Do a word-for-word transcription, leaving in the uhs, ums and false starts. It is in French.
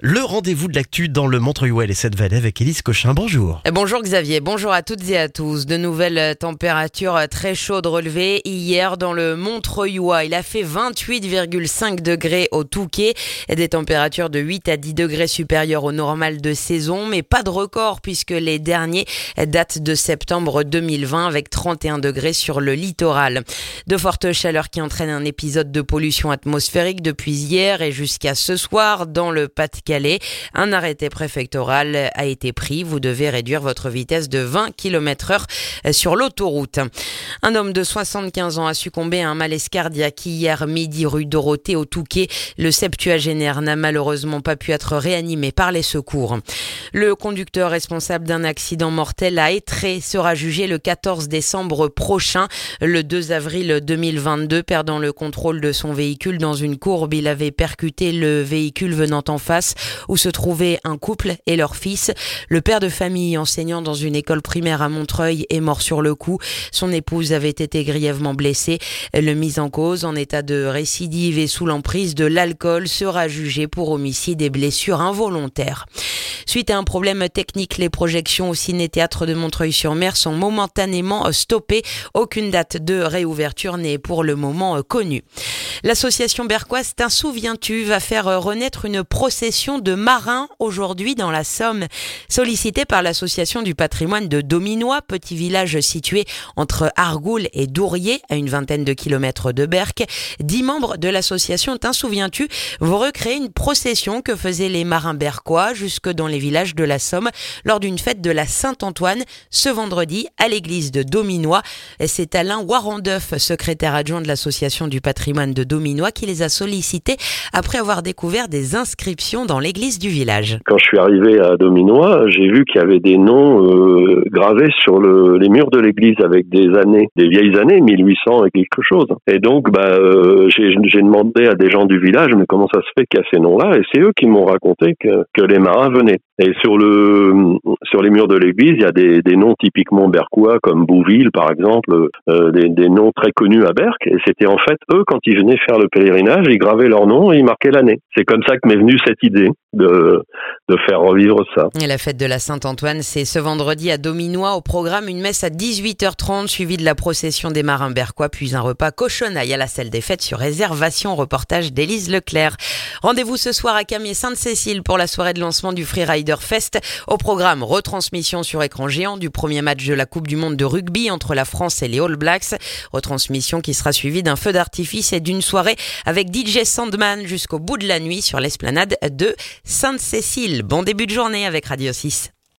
Le rendez-vous de l'actu dans le Montreuil et les Sept-Vallées avec Élise Cochin. Bonjour. Bonjour Xavier, bonjour à toutes et à tous. De nouvelles températures très chaudes relevées hier dans le Montreuil. Il a fait vingt-huit virgule cinq degrés au Touquet. Des températures de huit à dix degrés supérieures au normal de saison, mais pas de record puisque les derniers datent de septembre deux mille vingt avec trente et un degrés sur le littoral. De fortes chaleurs qui entraînent un épisode de pollution atmosphérique depuis hier et jusqu'à ce soir dans le Pas-de-Calais. Un arrêté préfectoral a été pris. Vous devez réduire votre vitesse de vingt kilomètres heure sur l'autoroute. Un homme de soixante-quinze ans a succombé à un malaise cardiaque hier midi rue Dorothée au Touquet. Le septuagénaire n'a malheureusement pas pu être réanimé par les secours. Le conducteur responsable d'un accident mortel à Étré sera jugé le quatorze décembre prochain. Le deux avril deux mille vingt-deux, perdant le contrôle de son véhicule dans une courbe, il avait percuté le véhicule venant en face où se trouvait un couple et leur fils. Le père de famille enseignant dans une école primaire à Montreuil est mort sur le coup. Son épouse avait été grièvement blessée. Le mis en cause, en état de récidive et sous l'emprise de l'alcool, sera jugé pour homicide et blessures involontaires. Suite à un problème technique, les projections au ciné-théâtre de Montreuil-sur-Mer sont momentanément stoppées. Aucune date de réouverture n'est pour le moment connue. L'association berquoise T'en souviens-tu va faire renaître une procession de marins aujourd'hui dans la Somme. Sollicitée par l'association du patrimoine de Dominois, petit village situé entre Argoul et Douriez, à une vingtaine de kilomètres de Berck, dix membres de l'association T'en souviens-tu vont recréer une procession que faisaient les marins berquois jusque dans les villages de la Somme lors d'une fête de la Saint-Antoine ce vendredi à l'église de Dominois. C'est Alain Warandeuf, secrétaire adjoint de l'association du patrimoine de Dominois, qui les a sollicités après avoir découvert des inscriptions dans l'église du village. Quand je suis arrivé à Dominois, j'ai vu qu'il y avait des noms euh, gravés sur le, les murs de l'église avec des années, des vieilles années, mille huit cents et quelque chose. Et donc, bah, euh, j'ai, j'ai demandé à des gens du village, mais comment ça se fait qu'il y a ces noms-là? Et c'est eux qui m'ont raconté que, que les marins venaient. Et sur le sur les murs de l'église, il y a des, des noms typiquement berquois, comme Bouville, par exemple, euh, des, des noms très connus à Berck. Et c'était en fait eux, quand ils venaient faire le pèlerinage, ils gravaient leur nom et ils marquaient l'année. C'est comme ça que m'est venue cette idée de de faire revivre ça. Et la fête de la Saint-Antoine, c'est ce vendredi à Dominois. Au programme, une messe à dix-huit heures trente, suivie de la procession des marins berquois, puis un repas cochonaille à la salle des fêtes sur réservation. Reportage d'Élise Leclerc. Rendez-vous ce soir à Camier-Sainte-Cécile pour la soirée de lancement du Freerider Fest. Au programme, retransmission sur écran géant du premier match de la Coupe du Monde de rugby entre la France et les All Blacks. Retransmission qui sera suivie d'un feu d'artifice et d'une soirée avec D J Sandman jusqu'au bout de la nuit sur l'esplanade de Sainte-Cécile. Bon début de journée avec Radio six.